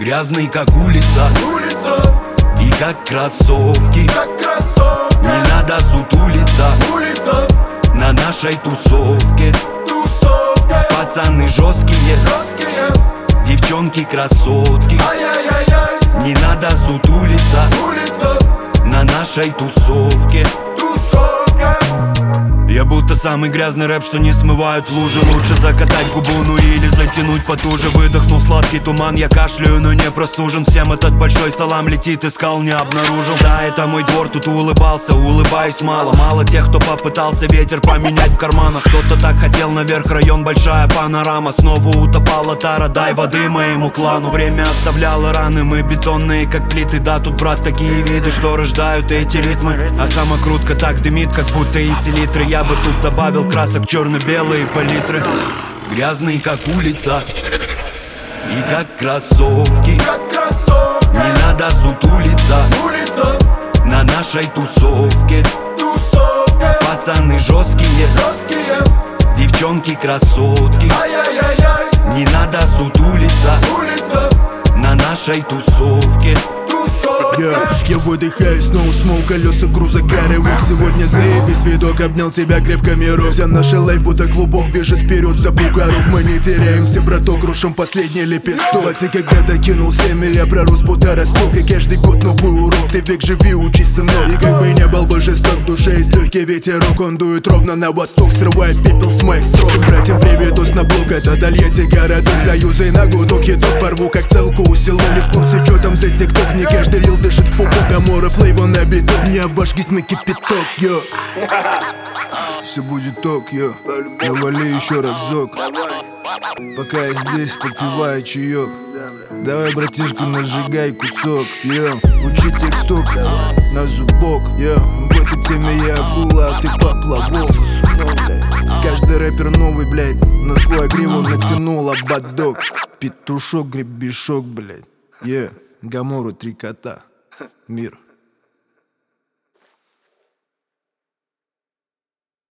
Грязный, как улица, и как кроссовки. Не надо сутулиться на нашей тусовке. Пацаны жесткие, девчонки красотки. Не надо сутулиться на нашей тусовке. Я будто самый грязный рэп, что не смывают лужи. Лучше закатать губу, ну или затянуть потуже. Выдохнул сладкий туман, я кашляю, но не простужен. Всем этот большой салам летит, искал, не обнаружил. Да, это мой двор, тут улыбался, улыбаюсь мало. Мало тех, кто попытался ветер поменять в карманах. Кто-то так хотел наверх, район, большая панорама. Снова утопала тара, дай воды моему клану. Время оставляло раны, мы бетонные, как плиты. Да, тут, брат, такие виды, что рождают эти ритмы. А самокрутка так дымит, как будто из селитры. Я бы тут добавил красок, черно-белые палитры. Грязный, как улица, и как кроссовки. Не надо сутулиться на нашей тусовке. Пацаны жесткие, девчонки красотки. Не надо сутулиться на нашей тусовке. Я выдыхаю, снова смол, колеса груза каревых. Сегодня заебись, видок, обнял тебя крепко, миру. Вся наша лайф будто клубок бежит вперед за бугоров. Мы не теряемся, браток, крушим последний лепесток. Батя когда-то кинул семя, я пророс, будто росток. И каждый год новый урок, ты век живи, учись, сынок. И как бы не был бы жесток, в душе есть легкий ветерок. Он дует ровно на восток, срывает пепел с моих строк. Братьям приведусь на блок, это Тольятти городок. Заюзай на гудок, едок порву, как целку усилу. Не в курсе, что там за тикток, не каждый рил дышит в пупок. Амора флейва на биток, не обожгись на кипяток, йо. Все будет ток, йо. Навали еще разок, пока я здесь попиваю чаек. Давай, братишка, нажигай кусок, йо. Учи тексток на зубок, йо. В этой теме я акула, а ты поплавок. Каждый рэпер новый, блядь, на свой гриву натянул ободок. Петушок, гребешок, блядь, yeah. Гамору, 3 кота, мир.